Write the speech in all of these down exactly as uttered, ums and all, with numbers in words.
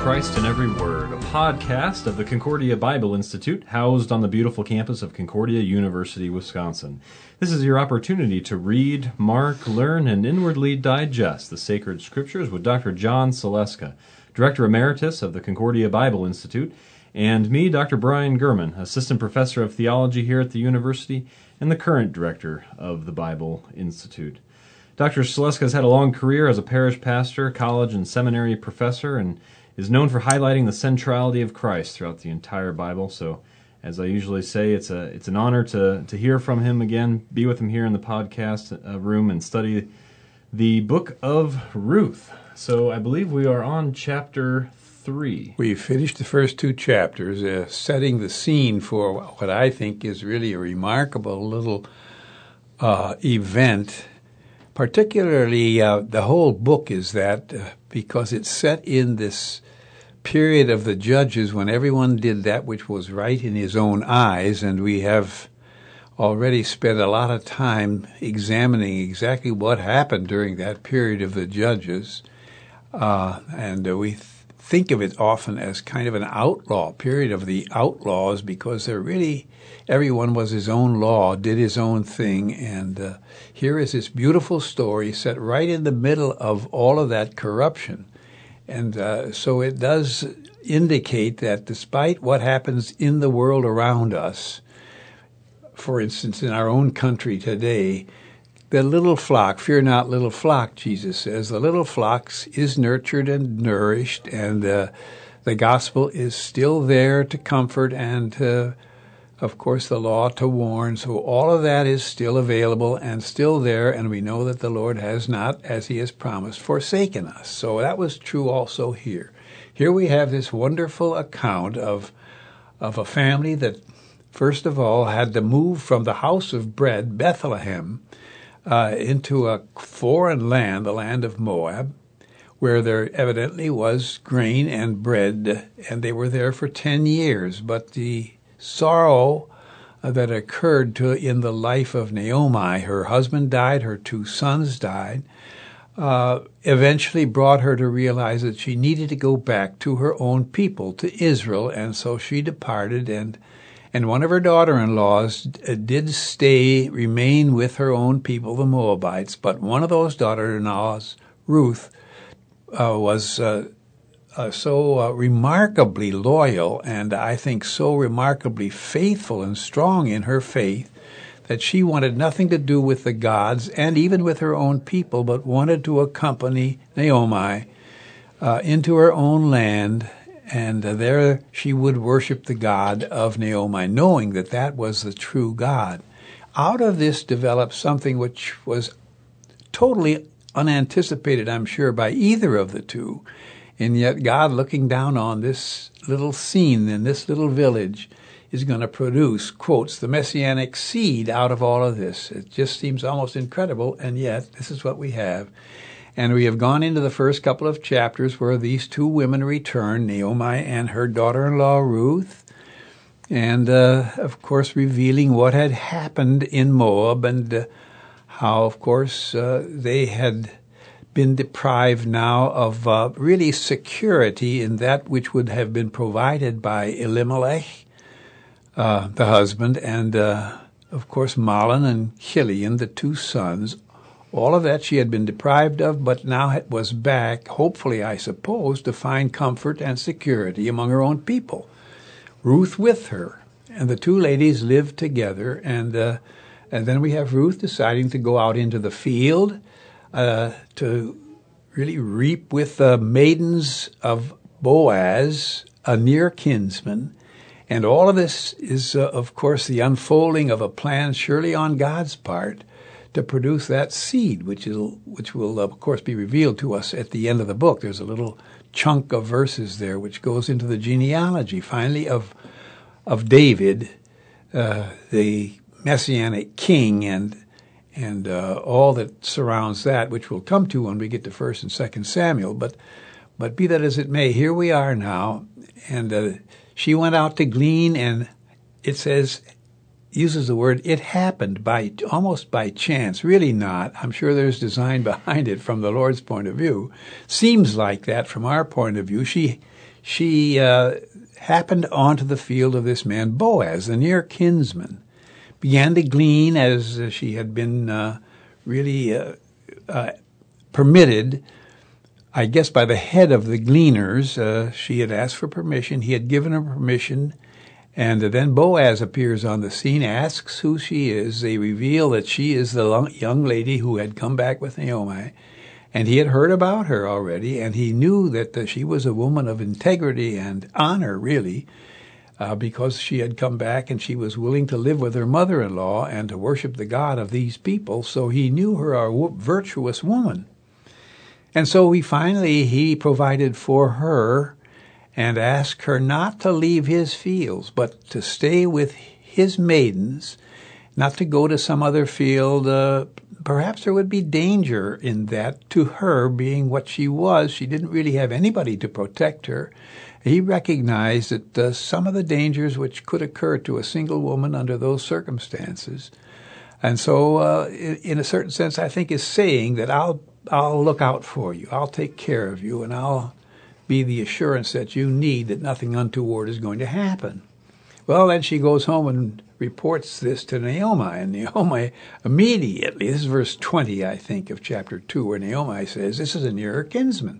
Christ in Every Word, a podcast of the Concordia Bible Institute, housed on the beautiful campus of Concordia University, Wisconsin. This is your opportunity to read, mark, learn, and inwardly digest the sacred scriptures with Doctor John Saleska, Director Emeritus of the Concordia Bible Institute, and me, Doctor Brian Gurman, Assistant Professor of Theology here at the university and the current Director of the Bible Institute. Doctor Saleska has had a long career as a parish pastor, college and seminary professor, and is known for highlighting the centrality of Christ throughout the entire Bible. So, as I usually say, it's a it's an honor to to hear from him again, be with him here in the podcast uh, room, and study the book of Ruth. So, I believe we are on chapter three. We finished the first two chapters, uh, setting the scene for what I think is really a remarkable little uh, event. Particularly, uh, the whole book is that uh, because it's set in this period of the judges when everyone did that which was right in his own eyes, and we have already spent a lot of time examining exactly what happened during that period of the judges, uh, and uh, we th- think of it often as kind of an outlaw period of the outlaws, because they're really everyone was his own law, did his own thing, and uh, here is this beautiful story set right in the middle of all of that corruption. And uh, so it does indicate that despite what happens in the world around us, for instance, in our own country today, the little flock, fear not little flock, Jesus says, the little flock is nurtured and nourished, and uh, the gospel is still there to comfort and uh, of course, the law to warn. So all of that is still available and still there, and we know that the Lord has not, as he has promised, forsaken us. So that was true also here. Here we have this wonderful account of of a family that, first of all, had to move from the house of bread, Bethlehem, uh, into a foreign land, the land of Moab, where there evidently was grain and bread, and they were there for ten years. But the sorrow uh, that occurred to in the life of Naomi, her husband died, her two sons died, uh, eventually brought her to realize that she needed to go back to her own people, to Israel, and so she departed, and and one of her daughter-in-laws did stay, remain with her own people, the Moabites, but one of those daughter-in-laws, Ruth, uh, was uh, Uh, so uh, remarkably loyal, and I think so remarkably faithful and strong in her faith, that she wanted nothing to do with the gods and even with her own people, but wanted to accompany Naomi uh, into her own land, and uh, there she would worship the God of Naomi, knowing that that was the true God. Out of this developed something which was totally unanticipated, I'm sure, by either of the two. And yet God, looking down on this little scene in this little village, is going to produce, quotes, the messianic seed out of all of this. It just seems almost incredible, and yet this is what we have. And we have gone into the first couple of chapters where these two women return, Naomi and her daughter-in-law Ruth, and, uh, of course, revealing what had happened in Moab and uh, how, of course, uh, they had been deprived now of uh, really security in that which would have been provided by Elimelech, uh, the husband, and, uh, of course, Mahlon and Chilion, the two sons. All of that she had been deprived of, but now it was back, hopefully, I suppose, to find comfort and security among her own people. Ruth with her, and the two ladies lived together, and uh, and then we have Ruth deciding to go out into the field, Uh, to really reap with the maidens of Boaz, a near kinsman. And all of this is, uh, of course, the unfolding of a plan, surely on God's part, to produce that seed, which is, which will, of course, be revealed to us at the end of the book. There's a little chunk of verses there which goes into the genealogy, finally, of of David, uh, the Messianic king, and and uh, all that surrounds that, which we'll come to when we get to First and Second Samuel. But but be that as it may, here we are now, and uh, she went out to glean, and it says, uses the word, it happened by almost by chance. Really not. I'm sure there's design behind it from the Lord's point of view. Seems like that from our point of view. She she uh, happened onto the field of this man Boaz, the near kinsman, began to glean as uh, she had been uh, really uh, uh, permitted, I guess by the head of the gleaners. Uh, she had asked for permission. He had given her permission. And then Boaz appears on the scene, asks who she is. They reveal that she is the young lady who had come back with Naomi. And he had heard about her already, and he knew that uh, she was a woman of integrity and honor, really, uh, because she had come back and she was willing to live with her mother-in-law and to worship the God of these people. So he knew her a w- virtuous woman. And so he finally, he provided for her and asked her not to leave his fields, but to stay with his maidens, not to go to some other field. Uh, perhaps there would be danger in that to her, being what she was. She didn't really have anybody to protect her. He recognized that uh, some of the dangers which could occur to a single woman under those circumstances. And so, uh, in, in a certain sense, I think is saying that I'll I'll look out for you. I'll take care of you, and I'll be the assurance that you need that nothing untoward is going to happen. Well, then she goes home and reports this to Naomi, and Naomi immediately, this is verse twenty, I think, of chapter two, where Naomi says, this is a nearer kinsman.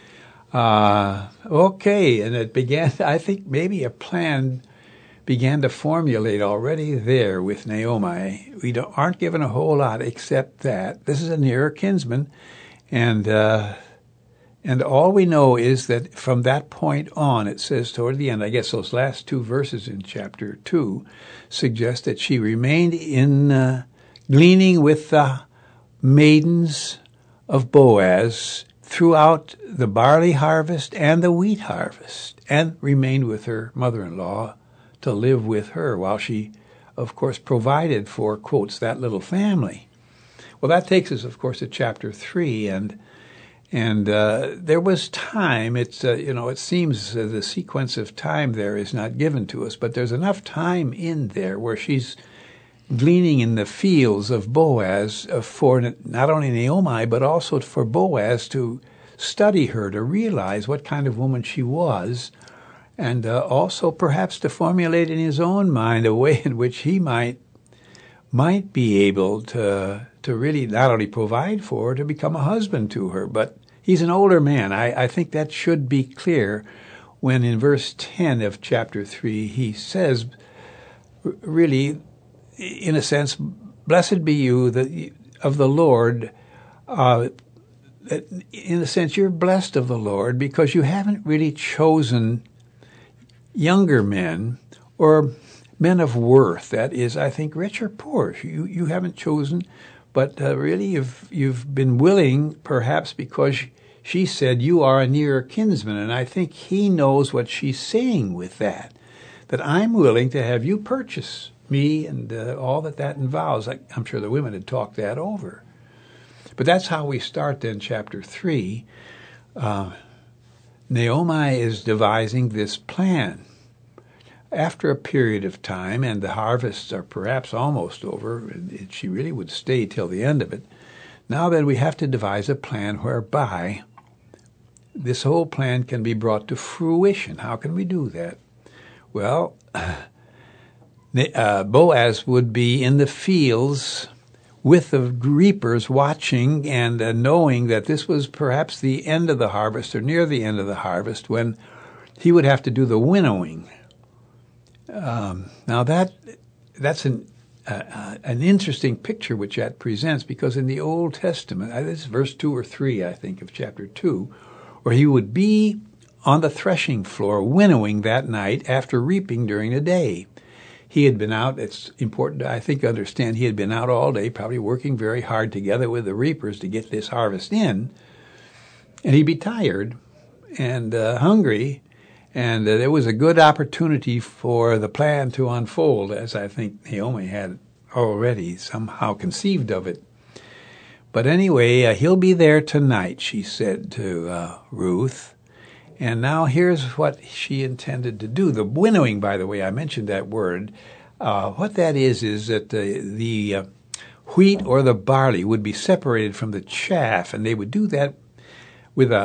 Uh, okay, and it began, I think maybe a plan began to formulate already there with Naomi. We don't, aren't given a whole lot except that this is a nearer kinsman, and uh, and all we know is that from that point on, it says toward the end, I guess those last two verses in chapter two suggest that she remained in uh, gleaning with the maidens of Boaz throughout the barley harvest and the wheat harvest, and remained with her mother-in-law to live with her while she, of course, provided for, quotes, that little family. Well, that takes us, of course, to chapter three, and And uh, there was time. It's uh, you know, it seems uh, the sequence of time there is not given to us, but there's enough time in there where she's gleaning in the fields of Boaz uh, for not only Naomi but also for Boaz to study her, to realize what kind of woman she was, and uh, also perhaps to formulate in his own mind a way in which he might might be able to to really not only provide for her, to become a husband to her. But he's an older man. I, I think that should be clear when in verse ten of chapter three he says, really, in a sense, blessed be you the, of the Lord. Uh, in a sense, you're blessed of the Lord because you haven't really chosen younger men or men of worth. That is, I think, rich or poor. You you haven't chosen. But uh, really, you've, you've been willing, perhaps because she said, you are a nearer kinsman. And I think he knows what she's saying with that, that I'm willing to have you purchase me and uh, all that that involves. I, I'm sure the women had talked that over. But that's how we start then chapter three. Uh, Naomi is devising this plan. After a period of time, and the harvests are perhaps almost over, and she really would stay till the end of it, now then we have to devise a plan whereby this whole plan can be brought to fruition. How can we do that? Well, uh, Boaz would be in the fields with the reapers watching and uh, knowing that this was perhaps the end of the harvest or near the end of the harvest when he would have to do the winnowing. Um, now that that's an uh, an interesting picture which that presents, because in the Old Testament, this is verse two or three, I think, of chapter two, where he would be on the threshing floor winnowing that night after reaping during the day. He had been out. It's important, I think, to understand he had been out all day, probably working very hard together with the reapers to get this harvest in, and he'd be tired and uh, hungry. And uh, there was a good opportunity for the plan to unfold, as I think Naomi had already somehow conceived of it. But anyway, uh, he'll be there tonight, she said to uh, Ruth. And now here's what she intended to do. The winnowing, by the way, I mentioned that word. Uh, what that is is that the, the uh, wheat or the barley would be separated from the chaff, and they would do that with a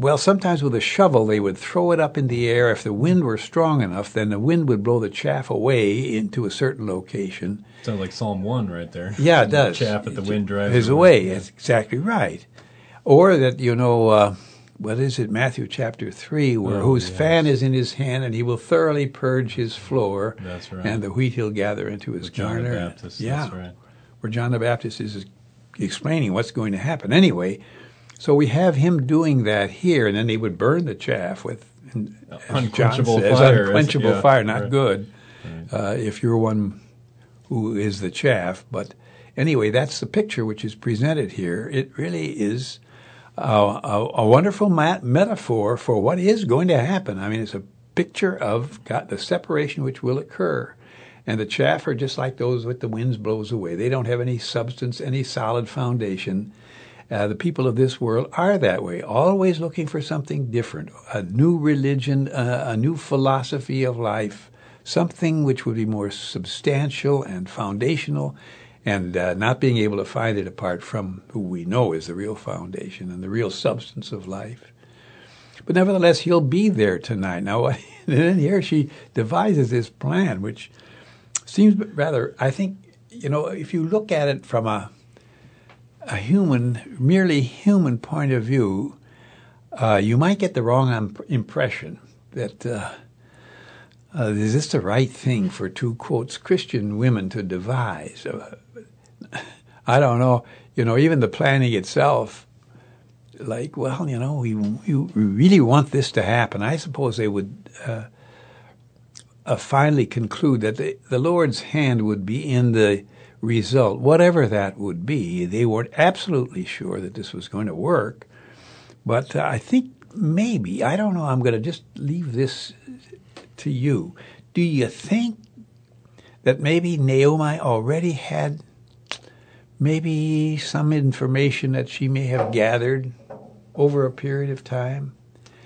well, sometimes with a shovel they would throw it up in the air. If the wind were strong enough, then the wind would blow the chaff away into a certain location. Sounds like Psalm one right there. Yeah, it does. Chaff that the wind drives is away. That's exactly right. Or that, you know, uh, what is it, Matthew chapter three, where oh, whose yes. fan is in his hand, and he will thoroughly purge his floor. That's right. And the wheat he'll gather into his With John garner. the Baptist, yeah, that's right. Where John the Baptist is explaining what's going to happen. Anyway, so we have him doing that here, and then he would burn the chaff with, and, as unquenchable John says, fire. unquenchable yeah, fire, not right. good Right. uh, if you're one who is the chaff. But anyway, that's the picture which is presented here. It really is uh, a, a wonderful mat- metaphor for what is going to happen. I mean, it's a picture of God, the separation which will occur. And the chaff are just like those that the winds blows away. They don't have any substance, any solid foundation. Uh, the people of this world are that way, always looking for something different, a new religion, uh, a new philosophy of life, something which would be more substantial and foundational, and uh, not being able to find it apart from who we know is the real foundation and the real substance of life. But nevertheless, he'll be there tonight. Now, and then here she devises this plan, which seems rather, I think, you know, if you look at it from a a human, merely human point of view, uh, you might get the wrong um, impression that uh, uh, is this the right thing for two, quotes, Christian women to devise? Uh, I don't know. You know, even the planning itself, like, well, you know, we, we really want this to happen. I suppose they would uh, uh, finally conclude that the, the Lord's hand would be in the result, whatever that would be. They weren't absolutely sure that this was going to work, but uh, I think maybe, I don't know, I'm going to just leave this to you. Do you think that maybe Naomi already had maybe some information that she may have gathered over a period of time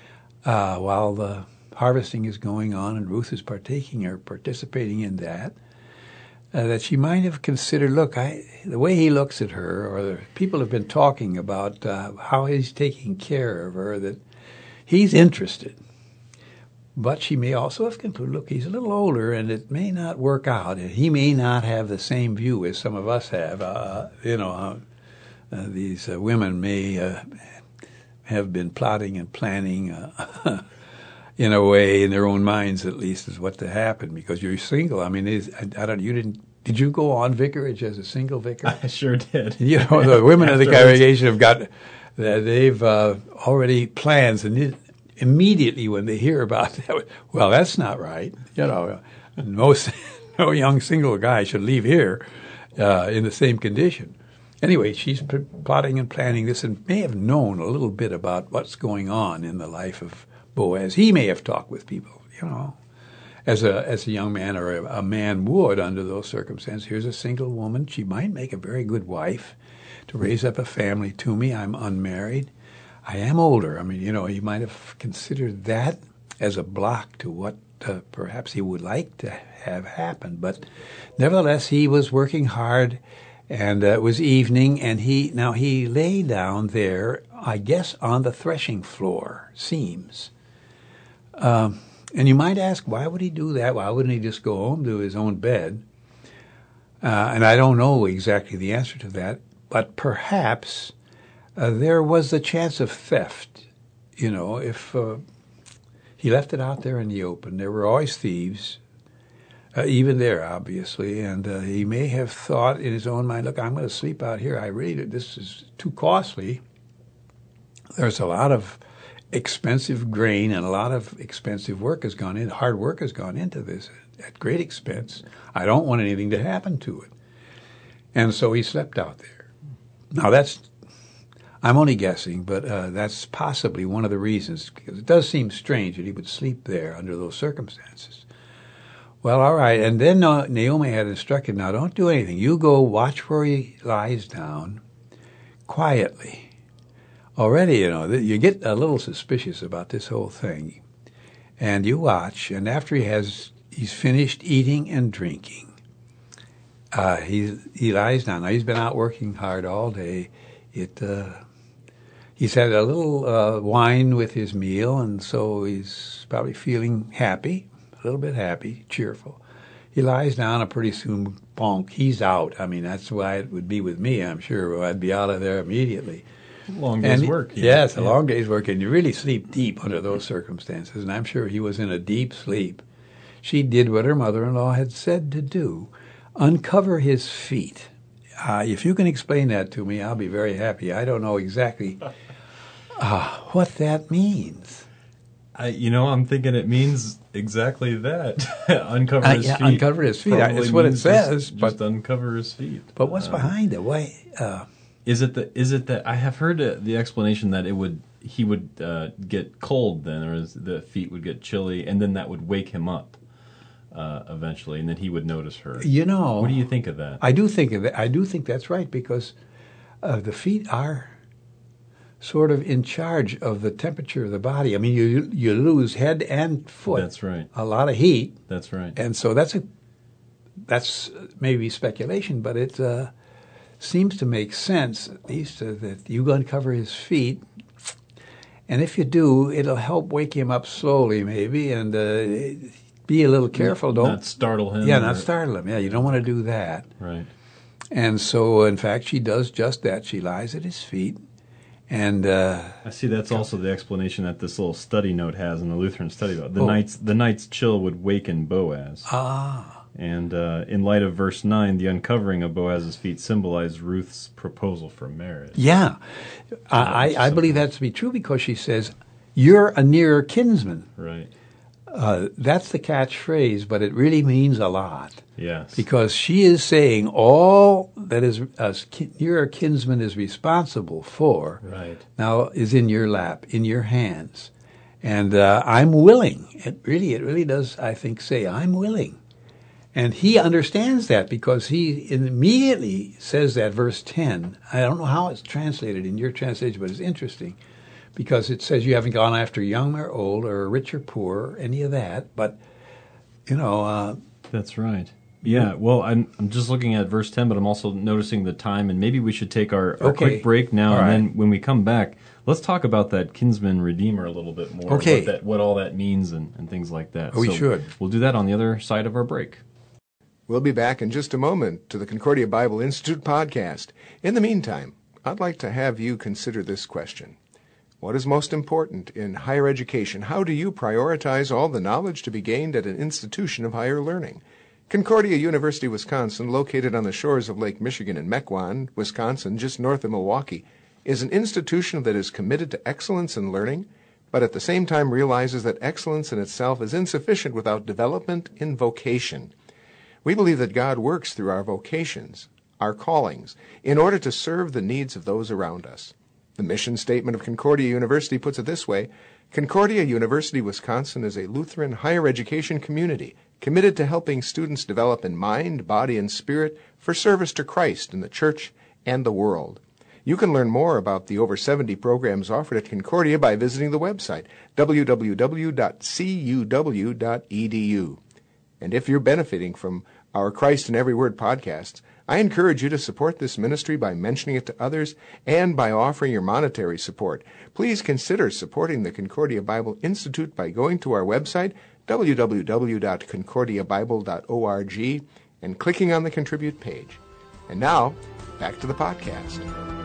uh, while the harvesting is going on and Ruth is partaking or participating in that? Uh, that she might have considered, look, I, the way he looks at her, or the people have been talking about uh, how he's taking care of her, that he's interested. But she may also have concluded, look, he's a little older, and it may not work out. He may not have the same view as some of us have. Uh, you know, uh, uh, these uh, women may uh, have been plotting and planning uh, in a way, in their own minds at least, is what to happen, because you're single. I mean, is, I, I don't. You didn't? Did you go on vicarage as a single vicar? I sure did. You know, the women of the congregation have got. They've uh, already plans, and it, immediately when they hear about that, well, that's not right. You know, most no young single guy should leave here uh, in the same condition. Anyway, she's p- plotting and planning this, and may have known a little bit about what's going on in the life of Boaz. He may have talked with people, you know, as a as a young man or a, a man would under those circumstances. Here's a single woman. She might make a very good wife to raise up a family to me. I'm unmarried. I am older. I mean, you know, he might have considered that as a block to what uh, perhaps he would like to have happen. But nevertheless, he was working hard, and uh, it was evening, and he now he lay down there, I guess, on the threshing floor, seems. Um, and you might ask, why would he do that? Why wouldn't he just go home to his own bed? Uh, and I don't know exactly the answer to that, but perhaps uh, there was the chance of theft. You know, if uh, he left it out there in the open, there were always thieves, uh, even there, obviously, and uh, he may have thought in his own mind, look, I'm going to sleep out here. I really, this is too costly. There's a lot of expensive grain, and a lot of expensive work has gone in, hard work has gone into this at great expense. I don't want anything to happen to it. And so he slept out there. Now that's, I'm only guessing, but uh, that's possibly one of the reasons, because it does seem strange that he would sleep there under those circumstances. Well, all right, and then uh, Naomi had instructed, now don't do anything. You go watch where he lies down quietly. Already, you know, you get a little suspicious about this whole thing, and you watch, and after he has, he's finished eating and drinking, uh, he he lies down. Now, he's been out working hard all day. It, uh, he's had a little uh, wine with his meal, and so he's probably feeling happy, a little bit happy, cheerful. He lies down, and pretty soon, bonk, he's out. I mean, that's why it would be with me, I'm sure. I'd be out of there immediately. Long day's and, work. Yes, yeah. a long day's work, and you really sleep deep under those circumstances, and I'm sure he was in a deep sleep. She did what her mother-in-law had said to do, uncover his feet. Uh, if you can explain that to me, I'll be very happy. I don't know exactly uh, what that means. I, you know, I'm thinking it means exactly that. uncover Uh, his yeah, feet. uncover his feet. Probably It's what it means says, Just, but just uncover his feet. but what's Uh, behind it? Why? Uh, Is it the? Is it that I have heard uh, the explanation that it would he would uh, get cold then, or his, the feet would get chilly, and then that would wake him up uh, eventually, and then he would notice her. you know, What do you think of that? I do think of that. I do think that's right because uh, the feet are sort of in charge of the temperature of the body. I mean, you you lose head and foot. That's right. A lot of heat, That's right. and so that's a that's maybe speculation, but it uh, seems to make sense. At least uh, that you uncover his feet, and if you do, it'll help wake him up slowly, maybe, and uh, be a little careful. Don't Not startle him. yeah, or- not startle him. Yeah, you don't want to do that. Right. And so, in fact, she does just that. She lies at his feet, and uh, I see. That's also the explanation that this little study note has in the Lutheran study note. The Oh. night's the night's chill would waken Boaz. ah, And uh, in light of verse nine, the uncovering of Boaz's feet symbolized Ruth's proposal for marriage. yeah, I, I, I believe that to be true because she says, "You're a nearer kinsman." Right. Uh, that's the catchphrase, but it really means a lot Yes. because she is saying all that is a kin- your kinsman is responsible for Right. now is in your lap, in your hands, and uh, I'm willing. It really, it really does. I think say I'm willing. And he understands that because he immediately says that, verse ten. I don't know how it's translated in your translation, but it's interesting because it says you haven't gone after young or old or rich or poor or any of that. But, you know, uh, That's right. Yeah, well, I'm I'm just looking at verse ten, but I'm also noticing the time, and maybe we should take our, our Okay. quick break now, All and right. then when we come back, let's talk about that kinsman redeemer a little bit more. Okay. What, that, what all that means and, and things like that. We So should. We'll do that on the other side of our break. We'll be back in just a moment to the Concordia Bible Institute podcast. In the meantime, I'd like to have you consider this question. What is most important in higher education? How do you prioritize all the knowledge to be gained at an institution of higher learning? Concordia University, Wisconsin, located on the shores of Lake Michigan in Mequon, Wisconsin, just north of Milwaukee, is an institution that is committed to excellence in learning, but at the same time realizes that excellence in itself is insufficient without development in vocation. We believe that God works through our vocations, our callings, in order to serve the needs of those around us. The mission statement of Concordia University puts it this way: Concordia University, Wisconsin is a Lutheran higher education community committed to helping students develop in mind, body, and spirit for service to Christ in the church and the world. You can learn more about the over seventy programs offered at Concordia by visiting the website w w w dot c u w dot e d u. And if you're benefiting from our Christ in Every Word podcasts, I encourage you to support this ministry by mentioning it to others and by offering your monetary support. Please consider supporting the Concordia Bible Institute by going to our website, w w w dot concordia bible dot org, and clicking on the Contribute page. And now, back to the podcast.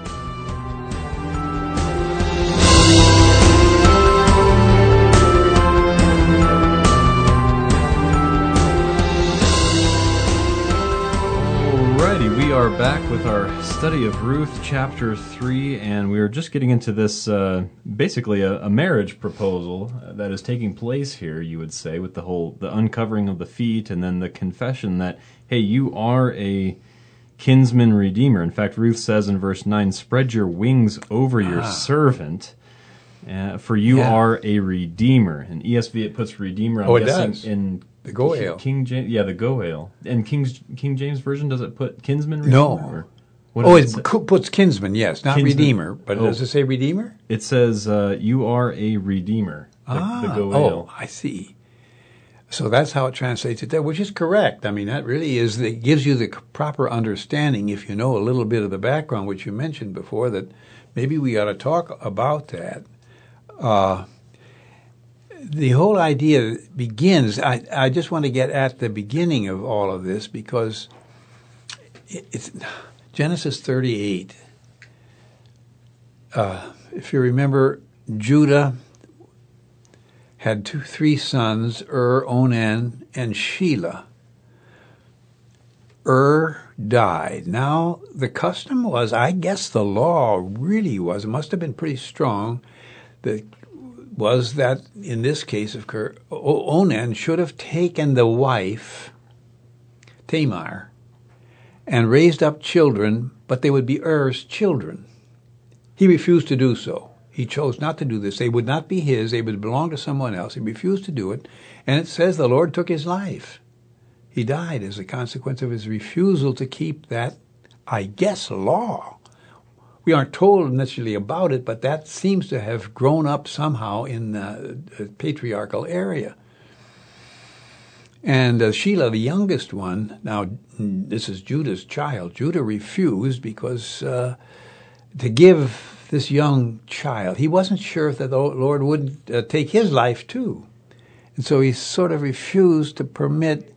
Alrighty, we are back with our study of Ruth, chapter three, and we are just getting into this, uh, basically a, a marriage proposal that is taking place here, you would say, with the whole, the uncovering of the feet, and then the confession that, hey, you are a kinsman redeemer. In fact, Ruth says in verse nine, spread your wings over your Ah. servant, uh, for you Yeah. are a redeemer. In E S V, it puts redeemer, I'm Oh, it guessing, does. in The Goel. King James, yeah, the Goel. And King's King James version, does it put kinsman redeemer? No. Or what Oh, does it it, say? c- puts kinsman, yes, not Kinsman. redeemer. But Oh. does it say redeemer? It says uh, you are a redeemer. The, ah, the Goel. oh, I see. So that's how it translates it there, which is correct. I mean, that really is, it gives you the c- proper understanding if you know a little bit of the background, which you mentioned before, that maybe we ought to talk about that. Uh, the whole idea begins, I, I just want to get at the beginning of all of this because it, it's Genesis thirty-eight. Uh, if you remember, Judah had two, three sons, Ur, Onan, and Shelah. Ur died. Now, the custom was, I guess the law really was, it must have been pretty strong, that was that in this case of Ur, Onan should have taken the wife, Tamar, and raised up children, but they would be Ur's children. He refused to do so. He chose not to do this. They would not be his. They would belong to someone else. He refused to do it. And it says the Lord took his life. He died as a consequence of his refusal to keep that, I guess, law. We aren't told necessarily about it, but that seems to have grown up somehow in the patriarchal area. And uh, Shelah, the youngest one, now this is Judah's child. Judah refused because uh, to give this young child, he wasn't sure if the Lord wouldn't uh, take his life too. And so he sort of refused to permit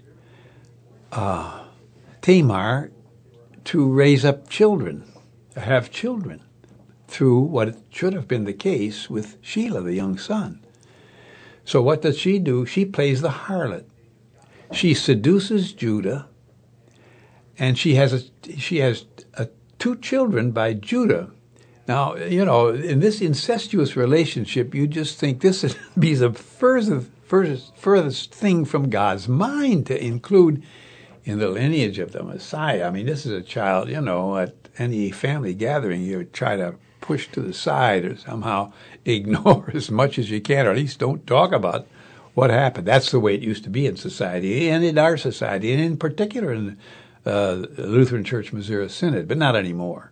uh, Tamar to raise up children, have children, through what should have been the case with Shelah, the young son. So what does she do? She plays the harlot. She seduces Judah, and she has a, she has a, two children by Judah. Now, you know, in this incestuous relationship, you just think this would be the furthest, furthest, furthest thing from God's mind to include in the lineage of the Messiah. I mean, this is a child, you know, at any family gathering, you would try to push to the side or somehow ignore as much as you can, or at least don't talk about what happened. That's the way it used to be in society, and in our society, and in particular in uh, the Lutheran Church Missouri Synod, but not anymore.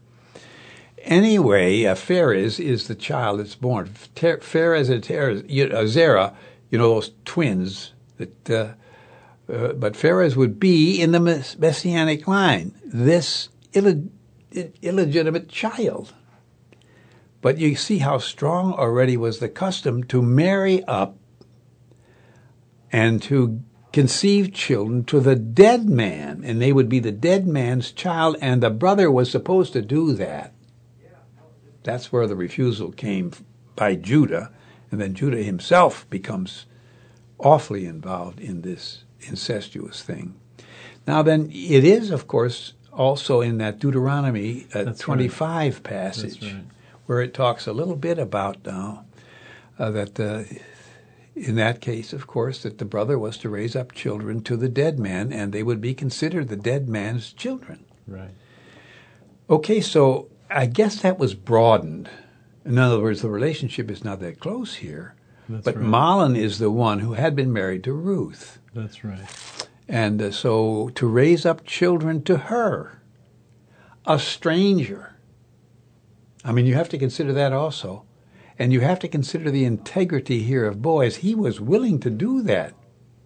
Anyway, uh, Pharez is the child that's born. Ter- Pharez and Ter- uh, Zerah, you know, those twins. That, uh, uh, but Pharez would be in the Messianic line, this Ill- illegitimate child. But you see how strong already was the custom to marry up and to conceive children to the dead man, and they would be the dead man's child, and the brother was supposed to do that. That's where the refusal came by Judah, and then Judah himself becomes awfully involved in this incestuous thing. Now then, it is, of course, also in that Deuteronomy uh, twenty-five right. passage, right. where it talks a little bit about now uh, that uh, in that case, of course, that the brother was to raise up children to the dead man, and they would be considered the dead man's children. Right. Okay, so I guess that was broadened. In other words, the relationship is not that close here. That's but right. Mahlon is the one who had been married to Ruth. That's right. And uh, so to raise up children to her, a stranger. I mean, you have to consider that also. And you have to consider the integrity here of Boaz. He was willing to do that.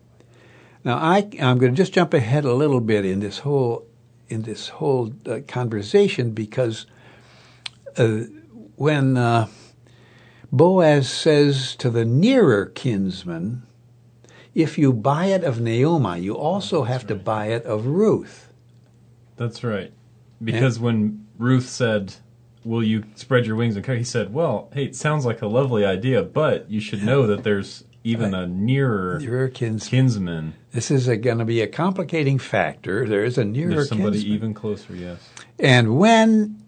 Now, I, I'm going to just jump ahead a little bit in this whole in this whole uh, conversation because uh, when uh, Boaz says to the nearer kinsman, if you buy it of Naomi, you also have right. to buy it of Ruth. That's right. Because and, when Ruth said, will you spread your wings and come? He said, well, hey, it sounds like a lovely idea, but you should know that there's even a nearer, nearer kinsman. kinsman. This is going to be a complicating factor. There is a nearer there's somebody kinsman. even closer, yes. And when,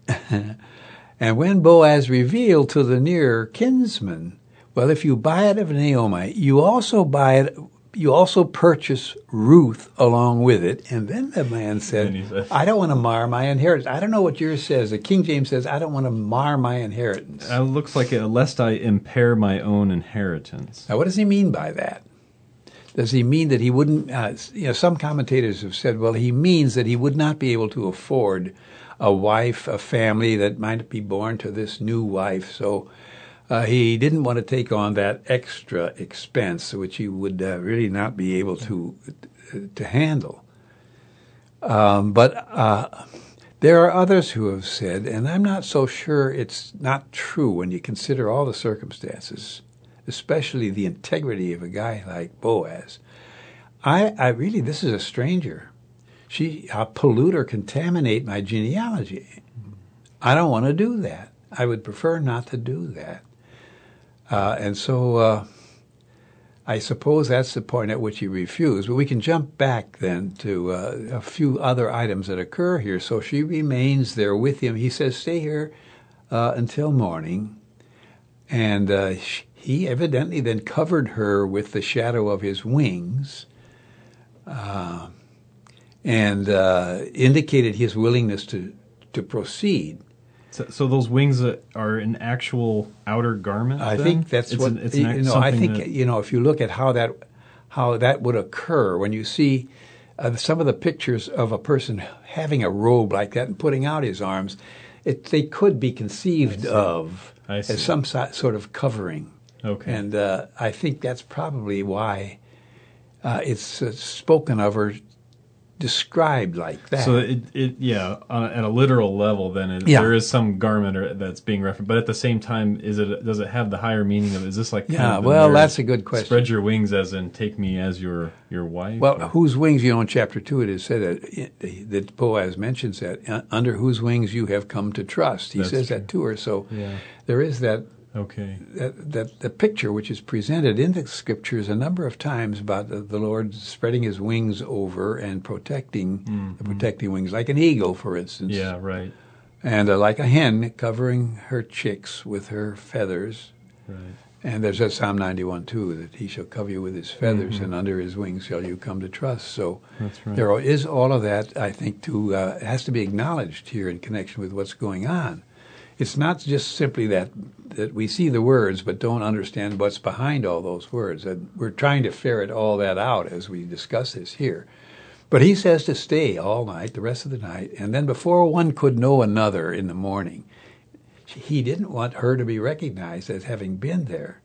and when Boaz revealed to the nearer kinsman, well, if you buy it of Naomi, you also buy it. You also purchase Ruth along with it. And then the man said, said, I don't want to mar my inheritance. I don't know what yours says. The King James says, I don't want to mar my inheritance. It looks like, it, lest I impair my own inheritance. Now, what does he mean by that? Does he mean that he wouldn't, uh, you know, some commentators have said, well, he means that he would not be able to afford a wife, a family that might be born to this new wife. So Uh, he didn't want to take on that extra expense, which he would uh, really not be able to to handle. Um, but uh, There are others who have said, and I'm not so sure it's not true when you consider all the circumstances, especially the integrity of a guy like Boaz. I, I really, this is a stranger. She uh, pollute or contaminate my genealogy. I don't want to do that. I would prefer not to do that. Uh, and so uh, I suppose that's the point at which he refused. But we can jump back then to uh, a few other items that occur here. So she remains there with him. He says, stay here uh, until morning. And uh, he evidently then covered her with the shadow of his wings. Uh, and uh, indicated his willingness to, to proceed. So, so those wings are an actual outer garment? I then? think that's it's what an, it's you an, know. I think that, you know if you look at how that how that would occur when you see uh, some of the pictures of a person having a robe like that and putting out his arms, it they could be conceived of as some so, sort of covering. Okay, and uh, I think that's probably why uh, it's uh, spoken of or described like that. So it, it yeah, on a, at a literal level, then it, yeah. there is some garment or, that's being referenced. But at the same time, is it does it have the higher meaning of is this like kind yeah? of Well, that's a good question. Spread your wings, as in take me as your your wife. Well, or? whose wings? You know, in chapter two, it is said that that Boaz mentions that under whose wings you have come to trust. He that's says true. that to her. So yeah. there is that. Okay. That, that the picture which is presented in the scriptures a number of times about the, the Lord spreading his wings over and protecting mm-hmm. the protecting wings, like an eagle, for instance. Yeah, right. And uh, like a hen covering her chicks with her feathers. Right. And there's that Psalm ninety-one too, that he shall cover you with his feathers, mm-hmm. and under his wings shall you come to trust. So that's right. there is all of that. I think to uh, has to be acknowledged here in connection with what's going on. It's not just simply that that we see the words but don't understand what's behind all those words. And we're trying to ferret all that out as we discuss this here. But he says to stay all night, the rest of the night, and then before one could know another in the morning, he didn't want her to be recognized as having been there.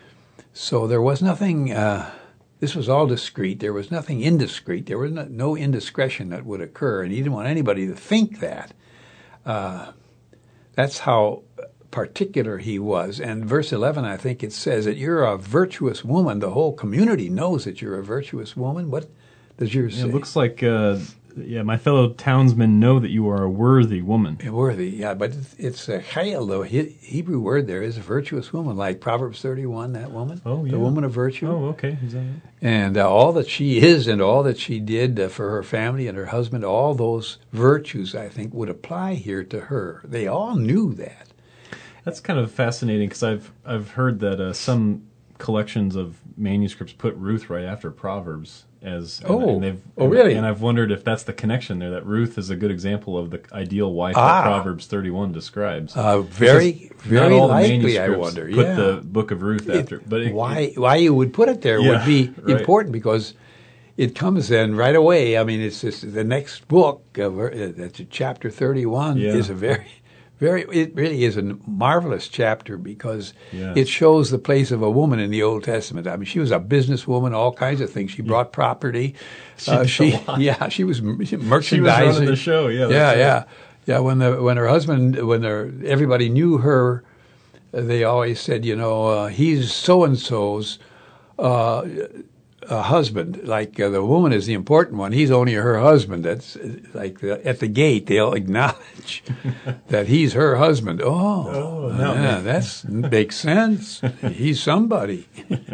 So there was nothing, uh, this was all discreet. There was nothing indiscreet. There was no, no indiscretion that would occur, and he didn't want anybody to think that. Uh, That's how particular he was. And verse eleven, I think it says that you're a virtuous woman. The whole community knows that you're a virtuous woman. What does yours yeah, say? It looks like, uh, yeah, my fellow townsmen know that you are a worthy woman. Worthy, yeah. But it's, it's a chayil, though. He, Hebrew word there is a virtuous woman, like Proverbs thirty-one, that woman. Oh, yeah. The woman of virtue. Oh, okay. Is that it? And uh, all that she is and all that she did uh, for her family and her husband, all those virtues, I think, would apply here to her. They all knew that. That's kind of fascinating because I've I've heard that uh, some collections of manuscripts put Ruth right after Proverbs as oh and they've, oh really and I've wondered if that's the connection there, that Ruth is a good example of the ideal wife ah. that Proverbs thirty-one describes. Uh, very very all likely, I wonder. Put yeah. the book of Ruth after, it, but it, why it, why you would put it there yeah, would be right. important because it comes then right away. I mean, it's just the next book, uh, that's chapter thirty-one, yeah. is a very. Very, it really is a marvelous chapter because yes. it shows the place of a woman in the Old Testament. I mean, she was a businesswoman, all kinds of things. She brought property. She, uh, did she a lot. yeah, she was merchandising. She was running the show. Yeah, yeah, right. yeah, yeah. When the when her husband, when her, everybody knew her, uh, they always said, you know, uh, he's so and so's. Uh, A husband, like uh, the woman is the important one. He's only her husband. That's uh, like the, at the gate they'll acknowledge that he's her husband. Oh, oh yeah, that makes sense. He's somebody.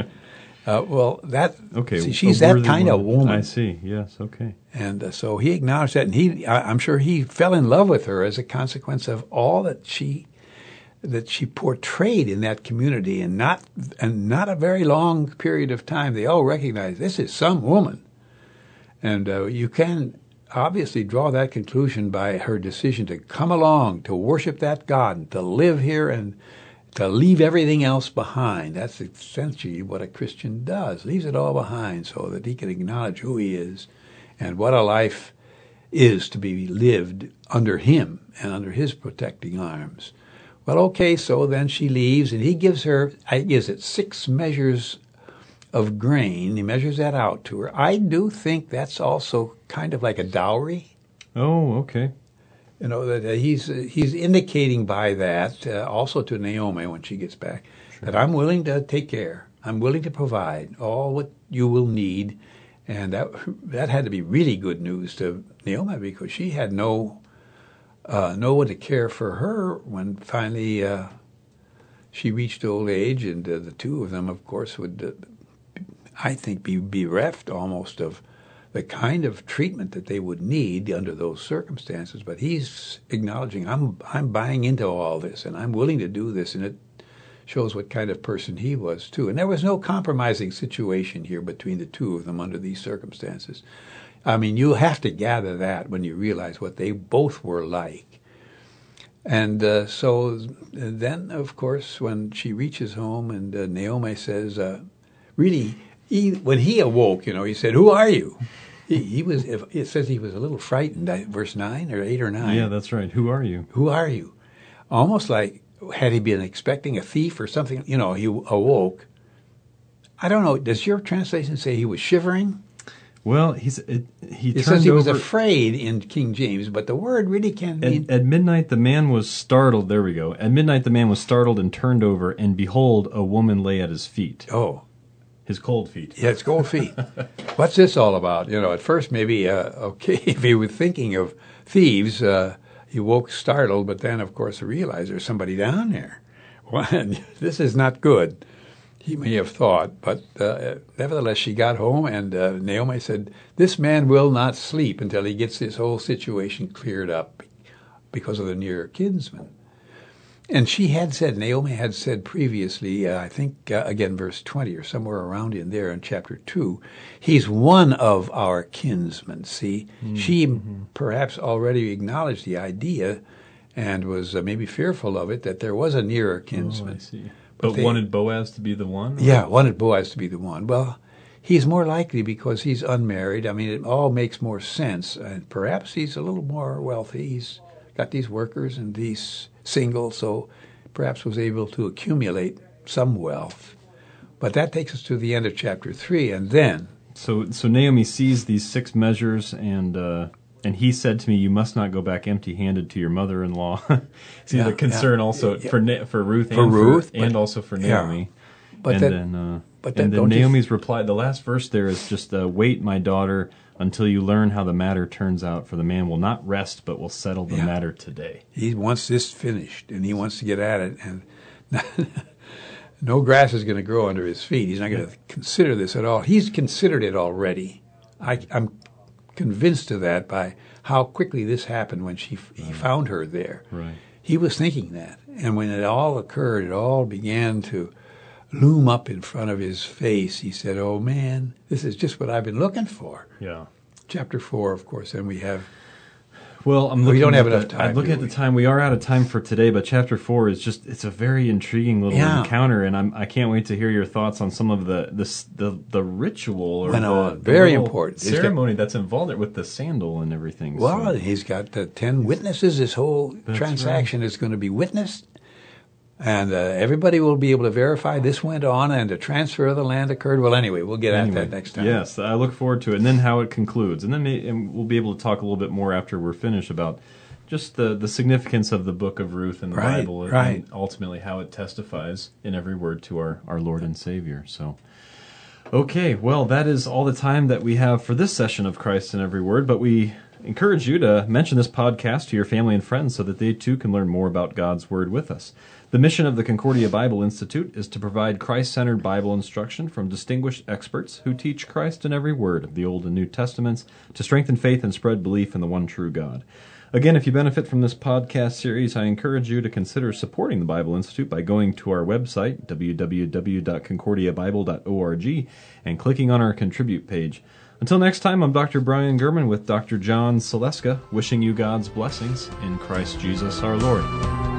Uh, well, that okay. See, she's that kind woman. of woman. I see. Yes. Okay. And uh, so he acknowledged that, and he, I, I'm sure, he fell in love with her as a consequence of all that she. that she portrayed in that community, and not and not a very long period of time. They all recognized this is some woman. And uh, you can obviously draw that conclusion by her decision to come along, to worship that God, and to live here and to leave everything else behind. That's essentially what a Christian does, leaves it all behind so that he can acknowledge who he is and what a life is to be lived under him and under his protecting arms. Well, okay, so then she leaves, and he gives her, is it six measures of grain? He measures that out to her. I do think that's also kind of like a dowry. Oh, okay. You know, that uh, he's uh, he's indicating by that uh, also to Naomi when she gets back, sure, that I'm willing to take care. I'm willing to provide all what you will need. And that that had to be really good news to Naomi, because she had no uh, no one to care for her when finally uh, she reached old age. And uh, the two of them, of course, would, uh, I think, be bereft almost of the kind of treatment that they would need under those circumstances. But he's acknowledging, I'm I'm buying into all this, and I'm willing to do this, and it shows what kind of person he was, too. And there was no compromising situation here between the two of them under these circumstances. I mean, you have to gather that when you realize what they both were like. And uh, so then, of course, when she reaches home and uh, Naomi says, uh, really, he, when he awoke, you know, he said, "Who are you?" He, he was. It says he was a little frightened. Verse nine or eight or nine. Yeah, that's right. Who are you? Who are you? Almost like, had he been expecting a thief or something? You know, he awoke. I don't know. Does your translation say he was shivering? Well, he's it, he. It turned says he was over, afraid in King James, but the word really can mean. At, at midnight, the man was startled. There we go. At midnight, the man was startled and turned over, and behold, a woman lay at his feet. Oh. His cold feet. Yeah, it's cold feet. What's this all about? You know, at first maybe, uh, okay, if he was thinking of thieves, uh, he woke startled, but then, of course, realized there's somebody down there. Well, this is not good, he may have thought. But uh, nevertheless, she got home, and uh, Naomi said, "This man will not sleep until he gets this whole situation cleared up because of the near kinsman." And she had said, Naomi had said previously, uh, I think, uh, again, verse twenty or somewhere around in there in chapter two, he's one of our kinsmen. See, mm-hmm. she perhaps already acknowledged the idea and was uh, maybe fearful of it, that there was a nearer kinsman. Oh, I see. But, but they, wanted Boaz to be the one? Or? Yeah, wanted Boaz to be the one. Well, he's more likely because he's unmarried. I mean, it all makes more sense. And perhaps he's a little more wealthy. He's got these workers and these single, so perhaps was able to accumulate some wealth. But that takes us to the end of chapter three, and then... So so Naomi sees these six measures, and uh, and he said to me, "You must not go back empty-handed to your mother-in-law." See, yeah, the concern yeah, also yeah. for for Ruth, for and, Ruth, for, and but, also for Naomi. Yeah. But and that, then, uh, but that, and then don't Naomi's you... reply, the last verse there is just, uh, "Wait, my daughter, until you learn how the matter turns out, for the man will not rest, but will settle the yeah. matter today." He wants this finished, and he wants to get at it, and no grass is going to grow under his feet. He's not going to consider this at all. He's considered it already. I, I'm convinced of that by how quickly this happened when she he right. found her there. Right. He was thinking that, and when it all occurred, it all began to loom up in front of his face. He said, "Oh man, this is just what I've been looking for." Yeah. Chapter four, of course, and we have. Well, I'm we looking don't have at enough the, time. I'm looking at we? the time. We are out of time for today, but chapter four is just, it's a very intriguing little yeah. encounter, and I'm, I can't wait to hear your thoughts on some of the the the, the ritual or Went the, on. the Very important. ceremony got, that's involved with the sandal and everything. Well, so. he's got the ten witnesses. This whole That's transaction right. is going to be witnessed. And uh, everybody will be able to verify this went on and the transfer of the land occurred. Well, anyway, we'll get Anyway, at that next time. Yes, I look forward to it. And then how it concludes. And then may, and we'll be able to talk a little bit more after we're finished about just the, the significance of the book of Ruth in the right, Bible and, right. and ultimately how it testifies in every word to our, our Lord and Savior. So, okay, well, that is all the time that we have for this session of Christ in Every Word, but we encourage you to mention this podcast to your family and friends so that they too can learn more about God's Word with us. The mission of the Concordia Bible Institute is to provide Christ-centered Bible instruction from distinguished experts who teach Christ in every word of the Old and New Testaments to strengthen faith and spread belief in the one true God. Again, if you benefit from this podcast series, I encourage you to consider supporting the Bible Institute by going to our website, w w w dot concordia bible dot org, and clicking on our Contribute page. Until next time, I'm Doctor Brian Gurman with Doctor John Seleska, wishing you God's blessings in Christ Jesus our Lord.